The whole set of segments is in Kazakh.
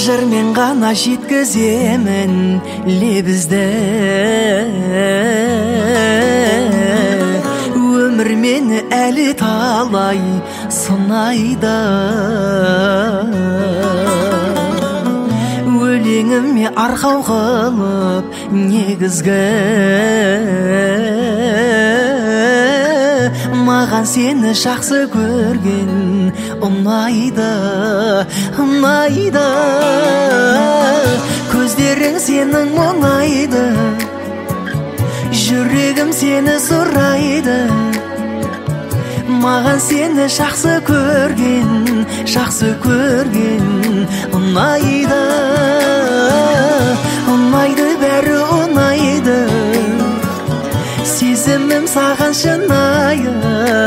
жырмен ғана жеткіземін лебізді, өмір мені әлі талай сынайды. Өлеңіме арқау қылып негізгі, маған сені жақсы көрген ұнайды, ұнайды. Көздерің сенің ұнайды, жүрегім сені сұрайды. Маған сені жақсы көрген ұнайды, ұнайды, бәрі ұнайды. Сезімім саған шынайы,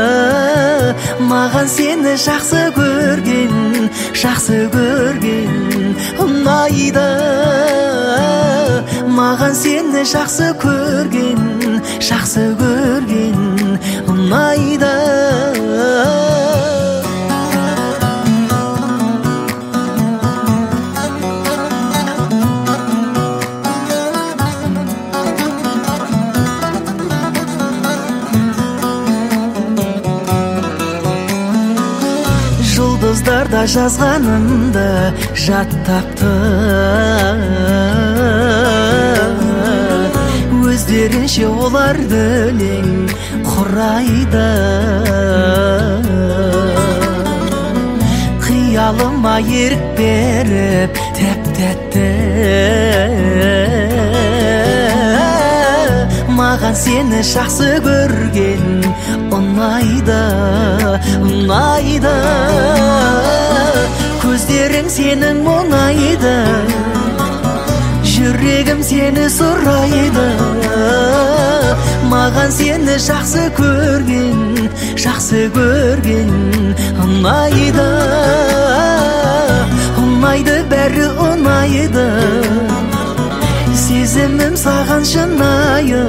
маған сені жақсы көрген ұнайды. Маған сені жақсы көрген ұнайды. Жұлдыздарда жазғанымды жаттапты, өздерінше оларды өлең құрайды. Қиялыма ерік беріп тәп-тәтті, маған сені жақсы көрген ұнайды, ұнайды. Көздерің сенің мұнайды, жүрегім сені сұрайды. Маған сені жақсы көрген ұнайды, ұнайды, бәрі ұнайды. Сезімім саған шынайы,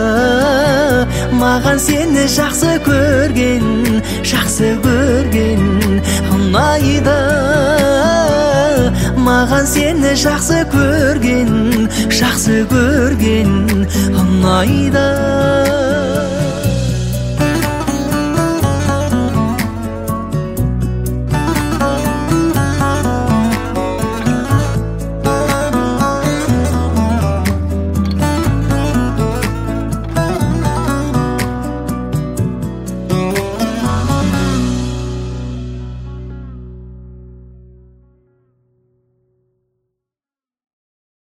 маған сені жақсы көрген ұнайды. Маған сені жақсы көрген ұнайды.